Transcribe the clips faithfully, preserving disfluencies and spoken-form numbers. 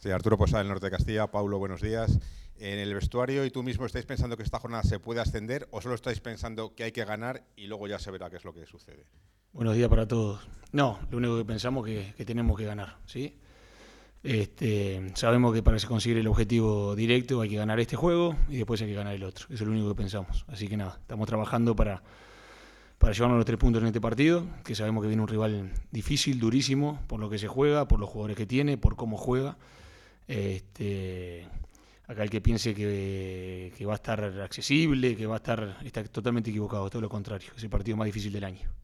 Sí, Arturo Posada, del Norte de Castilla. Paulo, buenos días. En el vestuario y tú mismo, ¿estáis pensando que esta jornada se puede ascender o solo estáis pensando que hay que ganar y luego ya se verá qué es lo que sucede? Buenos días para todos. No, lo único que pensamos es que, que tenemos que ganar, ¿sí? Este, sabemos que para conseguir el objetivo directo hay que ganar este juego y después hay que ganar el otro. Eso es lo único que pensamos. Así que nada, estamos trabajando para, para llevarnos los tres puntos en este partido, que sabemos que viene un rival difícil, durísimo, por lo que se juega, por los jugadores que tiene, por cómo juega. Este, acá el que piense que, que va a estar accesible, que va a estar, está totalmente equivocado, todo lo contrario. Es el partido más difícil del año.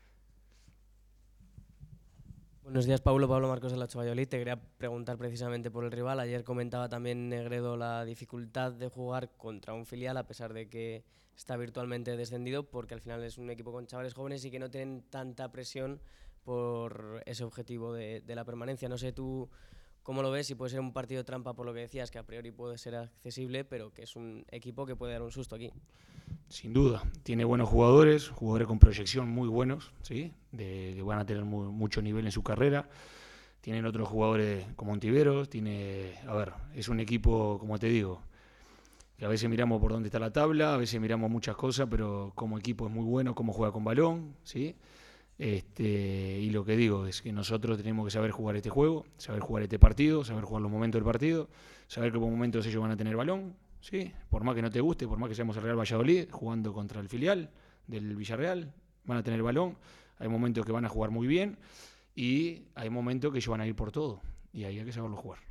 Buenos días, Paulo. Pablo Marcos de la Ocho Valladolid. Te quería preguntar precisamente por el rival. Ayer comentaba también Negredo la dificultad de jugar contra un filial a pesar de que está virtualmente descendido, porque al final es un equipo con chavales jóvenes y que no tienen tanta presión por ese objetivo de, de la permanencia. No sé tú cómo lo ves, si puede ser un partido trampa por lo que decías, que a priori puede ser accesible, pero que es un equipo que puede dar un susto aquí. Sin duda, tiene buenos jugadores, jugadores con proyección muy buenos, ¿sí? De, que van a tener muy, mucho nivel en su carrera. Tienen otros jugadores como Ontiveros, tiene, a ver, es un equipo, como te digo, que a veces miramos por dónde está la tabla, a veces miramos muchas cosas, pero como equipo es muy bueno, cómo juega con balón, ¿sí? Este, y lo que digo es que nosotros tenemos que saber jugar este juego, saber jugar este partido, saber jugar los momentos del partido, saber que por momentos ellos van a tener balón, ¿sí? Por más que no te guste, por más que seamos el Real Valladolid jugando contra el filial del Villarreal, van a tener balón, hay momentos que van a jugar muy bien y hay momentos que ellos van a ir por todo y ahí hay que saberlo jugar.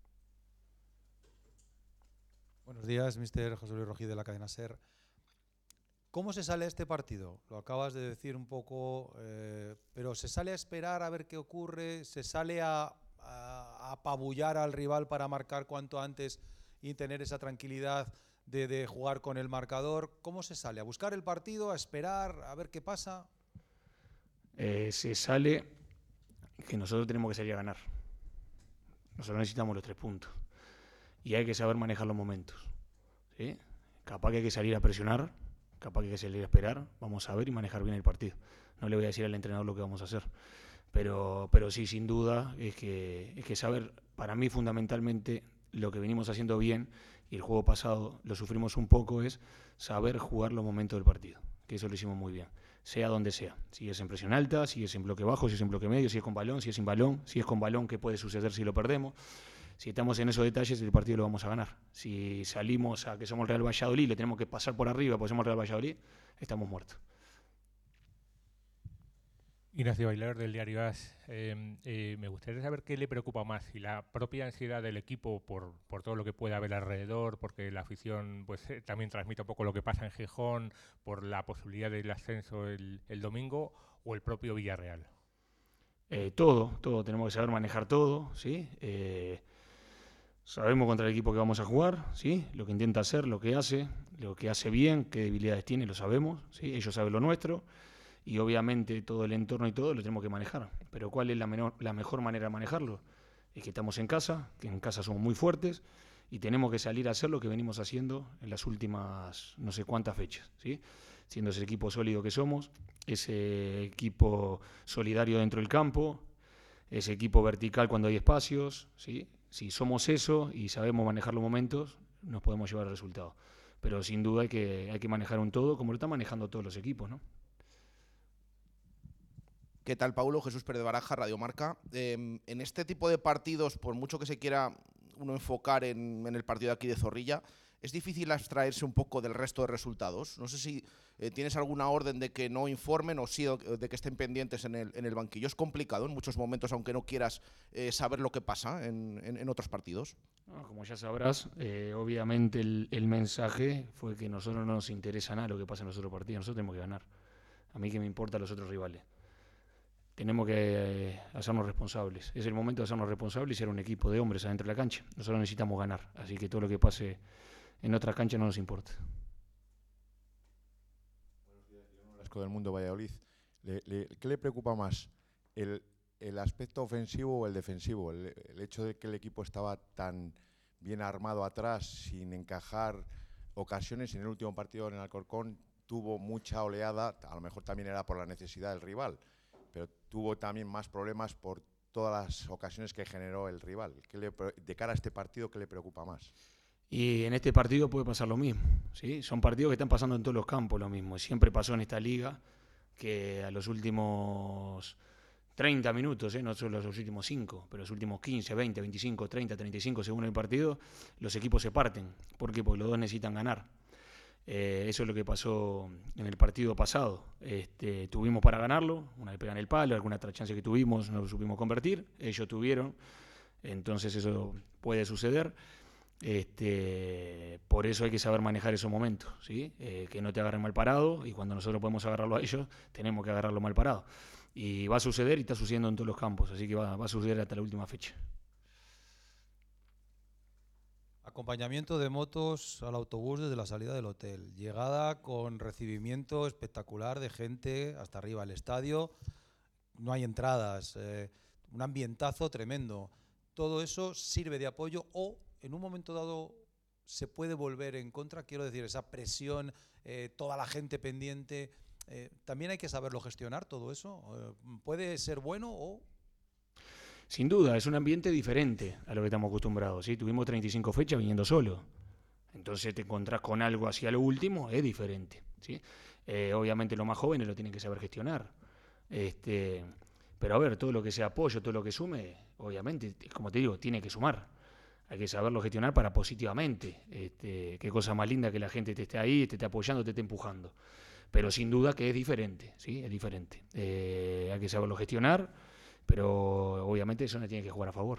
Buenos días, mister José Luis Rojí de la cadena SER. ¿Cómo se sale a este partido? Lo acabas de decir un poco, eh, pero ¿se sale a esperar a ver qué ocurre? ¿Se sale a, a, a apabullar al rival para marcar cuanto antes y tener esa tranquilidad de, de jugar con el marcador? ¿Cómo se sale? ¿A buscar el partido? ¿A esperar? ¿A ver qué pasa? Eh, se sale que nosotros tenemos que salir a ganar. Nosotros necesitamos los tres puntos. Y hay que saber manejar los momentos, ¿sí? Capaz que hay que salir a presionar, capaz que hay que salir a esperar, vamos a ver y manejar bien el partido. No le voy a decir al entrenador lo que vamos a hacer, pero, pero sí, sin duda, es que, es que saber, para mí fundamentalmente, lo que venimos haciendo bien, y el juego pasado lo sufrimos un poco, es saber jugar los momentos del partido, que eso lo hicimos muy bien, sea donde sea, si es en presión alta, si es en bloque bajo, si es en bloque medio, si es con balón, si es sin balón, si es con balón, qué puede suceder si lo perdemos. Si estamos en esos detalles, el partido lo vamos a ganar. Si salimos a que somos el Real Valladolid y le tenemos que pasar por arriba porque somos el Real Valladolid, estamos muertos. Ignacio Bailar, del diario AS. Eh, eh, me gustaría saber qué le preocupa más, si la propia ansiedad del equipo por, por todo lo que puede haber alrededor, porque la afición pues eh, también transmite un poco lo que pasa en Gijón, por la posibilidad del ascenso el, el domingo, o el propio Villarreal. Eh, todo, todo, tenemos que saber manejar todo, ¿sí? Eh, sabemos contra el equipo que vamos a jugar, ¿sí? Lo que intenta hacer, lo que hace, lo que hace bien, qué debilidades tiene, lo sabemos, ¿sí? Ellos saben lo nuestro y obviamente todo el entorno y todo lo tenemos que manejar. Pero ¿cuál es la, menor, la mejor manera de manejarlo? Es que estamos en casa, que en casa somos muy fuertes y tenemos que salir a hacer lo que venimos haciendo en las últimas no sé cuántas fechas, ¿sí? Siendo ese equipo sólido que somos, ese equipo solidario dentro del campo, ese equipo vertical cuando hay espacios, ¿sí? Si somos eso y sabemos manejar los momentos, nos podemos llevar al resultado. Pero sin duda hay que, hay que manejar un todo como lo están manejando todos los equipos, ¿no? ¿Qué tal, Paulo? Jesús Pérez de Baraja, Radio Marca. Eh, en este tipo de partidos, por mucho que se quiera uno enfocar en, en el partido de aquí de Zorrilla, es difícil abstraerse un poco del resto de resultados. No sé si eh, tienes alguna orden de que no informen o sí de que estén pendientes en el, en el banquillo. Es complicado en muchos momentos, aunque no quieras eh, saber lo que pasa en, en, en otros partidos. No, como ya sabrás, eh, obviamente el, el mensaje fue que a nosotros no nos interesa nada lo que pasa en los otros partidos. Nosotros tenemos que ganar. A mí que me importan los otros rivales. Tenemos que eh, hacernos responsables. Es el momento de hacernos responsables y ser un equipo de hombres adentro de la cancha. Nosotros necesitamos ganar, así que todo lo que pase en otra cancha no nos importa. Buenos días, Guillermo Velasco del Mundo Valladolid. Le, le, ¿Qué le preocupa más, el, el aspecto ofensivo o el defensivo? El, el hecho de que el equipo estaba tan bien armado atrás, sin encajar ocasiones, y en el último partido en el Alcorcón tuvo mucha oleada, a lo mejor también era por la necesidad del rival, pero tuvo también más problemas por todas las ocasiones que generó el rival. ¿Qué le, de cara a este partido, ¿qué le preocupa más? Y en este partido puede pasar lo mismo, ¿sí? Son partidos que están pasando en todos los campos lo mismo. Siempre pasó en esta liga que a los últimos treinta minutos, ¿eh? No solo los últimos cinco, pero los últimos quince, veinte, veinticinco, treinta, treinta y cinco según el partido, los equipos se parten. ¿Por qué? Porque los dos necesitan ganar. Eh, eso es lo que pasó en el partido pasado. Este, tuvimos para ganarlo, una vez pegan el palo, alguna otra chance que tuvimos no lo supimos convertir, ellos tuvieron, entonces eso puede suceder. Este, por eso hay que saber manejar esos momentos, ¿sí? Eh, que no te agarren mal parado, y cuando nosotros podemos agarrarlo a ellos, tenemos que agarrarlo mal parado. Y va a suceder y está sucediendo en todos los campos, así que va, va a suceder hasta la última fecha. Acompañamiento de motos al autobús desde la salida del hotel. Llegada con recibimiento espectacular de gente hasta arriba del estadio. No hay entradas, eh, un ambientazo tremendo. Todo eso sirve de apoyo o en un momento dado se puede volver en contra. Quiero decir, esa presión, eh, toda la gente pendiente. Eh, también hay que saberlo gestionar todo eso. Eh, puede ser bueno o... Sin duda, es un ambiente diferente a lo que estamos acostumbrados, ¿sí? Tuvimos treinta y cinco fechas viniendo solo. Entonces te encontrás con algo hacia lo último, es diferente, ¿sí? Eh, obviamente los más jóvenes lo tienen que saber gestionar. Este, pero a ver, todo lo que sea apoyo, todo lo que sume, obviamente, como te digo, tiene que sumar. Hay que saberlo gestionar para positivamente. Este, qué cosa más linda que la gente te esté ahí, te esté apoyando, te esté empujando. Pero sin duda que es diferente, ¿sí? Es diferente. Eh, hay que saberlo gestionar, pero obviamente eso no tiene que jugar a favor.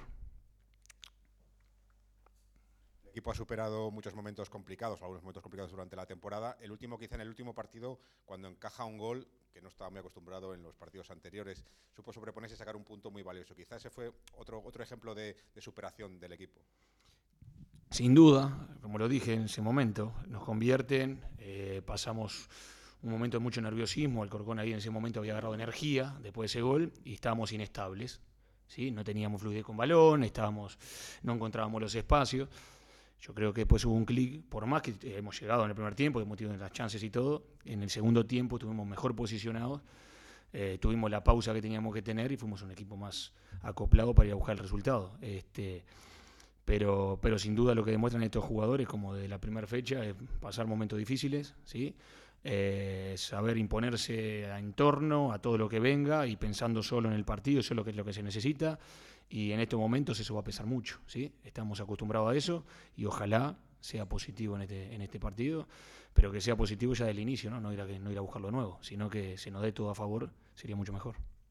El equipo ha superado muchos momentos complicados, algunos momentos complicados durante la temporada. El último quizá en el último partido, cuando encaja un gol, que no estaba muy acostumbrado en los partidos anteriores, supo sobreponerse y sacar un punto muy valioso. Quizá ese fue otro, otro ejemplo de, de superación del equipo. Sin duda, como lo dije en ese momento, nos convierten, eh, pasamos un momento de mucho nerviosismo, Alcorcón ahí en ese momento había agarrado energía después de ese gol y estábamos inestables, ¿sí? No teníamos fluidez con balón, estábamos, no encontrábamos los espacios. Yo creo que después hubo un clic, por más que hemos llegado en el primer tiempo, hemos tenido las chances y todo, en el segundo tiempo estuvimos mejor posicionados, eh, tuvimos la pausa que teníamos que tener y fuimos un equipo más acoplado para ir a buscar el resultado. Este, pero, pero sin duda lo que demuestran estos jugadores, como de la primera fecha, es pasar momentos difíciles, ¿sí? Eh, saber imponerse en torno a todo lo que venga y pensando solo en el partido, eso es lo que es lo que se necesita, y en estos momentos eso va a pesar mucho, ¿sí? Estamos acostumbrados a eso y ojalá sea positivo en este, en este partido, pero que sea positivo ya del inicio, ¿no? No ir a, no ir a buscar lo nuevo, sino que se nos dé todo a favor, sería mucho mejor.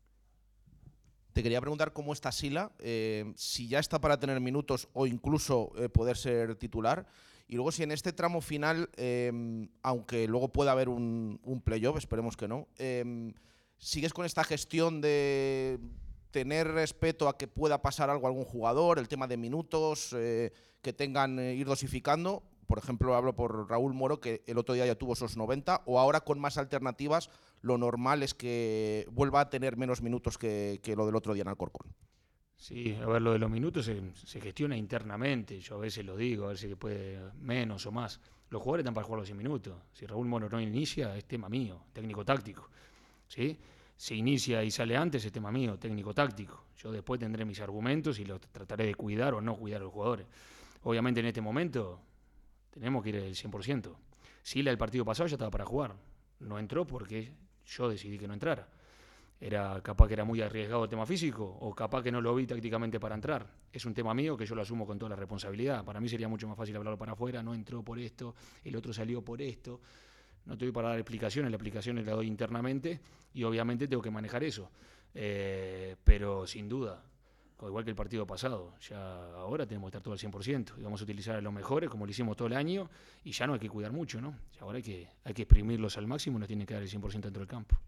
Te quería preguntar cómo está Sila, eh, si ya está para tener minutos o incluso eh, poder ser titular. Y luego si en este tramo final, eh, aunque luego pueda haber un, un playoff, esperemos que no, eh, ¿sigues con esta gestión de tener respeto a que pueda pasar algo a algún jugador, el tema de minutos, eh, que tengan, eh, ir dosificando? Por ejemplo, hablo por Raúl Moro, que el otro día ya tuvo esos noventa, o ahora con más alternativas, lo normal es que vuelva a tener menos minutos que, que lo del otro día en Alcorcón. Sí, a ver, lo de los minutos se, se gestiona internamente, yo a veces lo digo, a ver si puede menos o más. Los jugadores están para jugar los cien minutos. Si Raúl Moro no inicia, es tema mío, técnico-táctico, ¿sí? Si inicia y sale antes, es tema mío, técnico-táctico. Yo después tendré mis argumentos y los trataré de cuidar o no cuidar a los jugadores. Obviamente en este momento tenemos que ir al cien por ciento. Sila el partido pasado ya estaba para jugar, no entró porque yo decidí que no entrara. Era capaz que era muy arriesgado el tema físico o capaz que no lo vi tácticamente para entrar. Es un tema mío que yo lo asumo con toda la responsabilidad. Para mí sería mucho más fácil hablarlo para afuera, no entró por esto, el otro salió por esto. No estoy para dar explicaciones, las explicaciones las doy internamente y obviamente tengo que manejar eso. Eh, pero sin duda, igual que el partido pasado, ya ahora tenemos que estar todo al cien por ciento y vamos a utilizar a los mejores como lo hicimos todo el año y ya no hay que cuidar mucho, ¿no? Ya ahora hay que, hay que exprimirlos al máximo y nos tienen que dar el cien por ciento dentro del campo.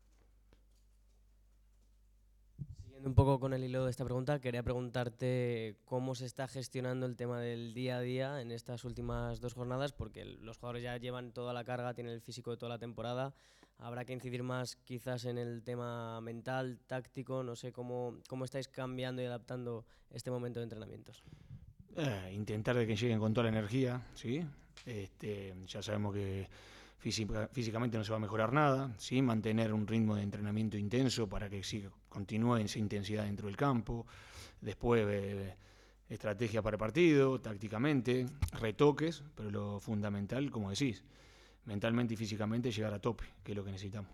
Un poco con el hilo de esta pregunta, quería preguntarte cómo se está gestionando el tema del día a día en estas últimas dos jornadas, porque los jugadores ya llevan toda la carga, tienen el físico de toda la temporada, habrá que incidir más quizás en el tema mental, táctico, no sé cómo, cómo estáis cambiando y adaptando este momento de entrenamientos. Eh, intentar de que lleguen con toda la energía, ¿sí? Este, ya sabemos que Física, físicamente no se va a mejorar nada, ¿sí? Mantener un ritmo de entrenamiento intenso para que siga, continúe esa intensidad dentro del campo. Después, eh, estrategia para el partido, tácticamente, retoques, pero lo fundamental, como decís, mentalmente y físicamente llegar a tope, que es lo que necesitamos.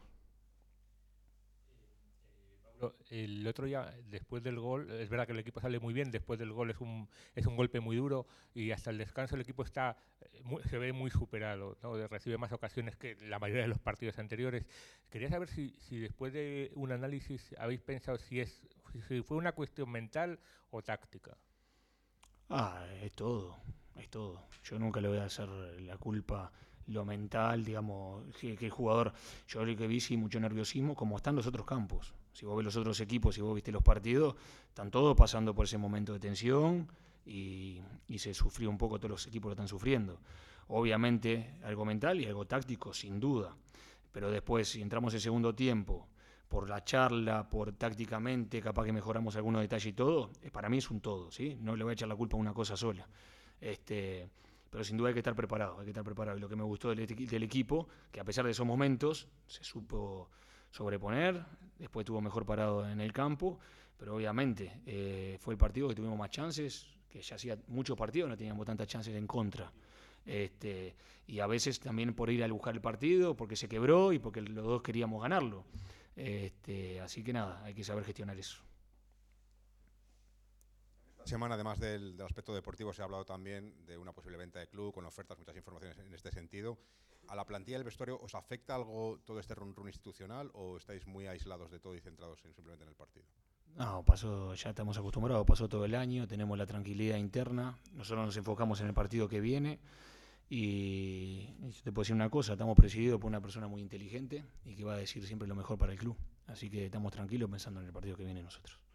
El otro día, después del gol, es verdad que el equipo sale muy bien, después del gol es un, es un golpe muy duro y hasta el descanso el equipo está muy, se ve muy superado, ¿no? Recibe más ocasiones que la mayoría de los partidos anteriores. Quería saber si, si después de un análisis habéis pensado si, es, si fue una cuestión mental o táctica. Ah, es todo, es todo. Yo nunca le voy a hacer la culpa lo mental, digamos, que, que el jugador, yo lo que vi sí mucho nerviosismo, como están los otros campos. Si vos ves los otros equipos, si vos viste los partidos, están todos pasando por ese momento de tensión y, y se sufrió un poco, todos los equipos lo están sufriendo. Obviamente algo mental y algo táctico, sin duda. Pero después, si entramos en segundo tiempo, por la charla, por tácticamente, capaz que mejoramos algunos detalles y todo, para mí es un todo, ¿sí? No le voy a echar la culpa a una cosa sola. Este, pero sin duda hay que estar preparado, hay que estar preparado. Y lo que me gustó del, del equipo, que a pesar de esos momentos, se supo sobreponer, después estuvo mejor parado en el campo, pero obviamente eh, fue el partido que tuvimos más chances, que ya hacía muchos partidos no teníamos tantas chances en contra. Este, y a veces también por ir a buscar el partido, porque se quebró y porque los dos queríamos ganarlo. Este, así que nada, hay que saber gestionar eso. Esta semana, además del, del aspecto deportivo, se ha hablado también de una posible venta de club, con ofertas, muchas informaciones en este sentido. ¿A la plantilla del vestuario os afecta algo todo este run run institucional o estáis muy aislados de todo y centrados en, simplemente en el partido? No, pasó, ya estamos acostumbrados, pasó todo el año, tenemos la tranquilidad interna, nosotros nos enfocamos en el partido que viene y, y yo te puedo decir una cosa, estamos presididos por una persona muy inteligente y que va a decir siempre lo mejor para el club, así que estamos tranquilos pensando en el partido que viene nosotros.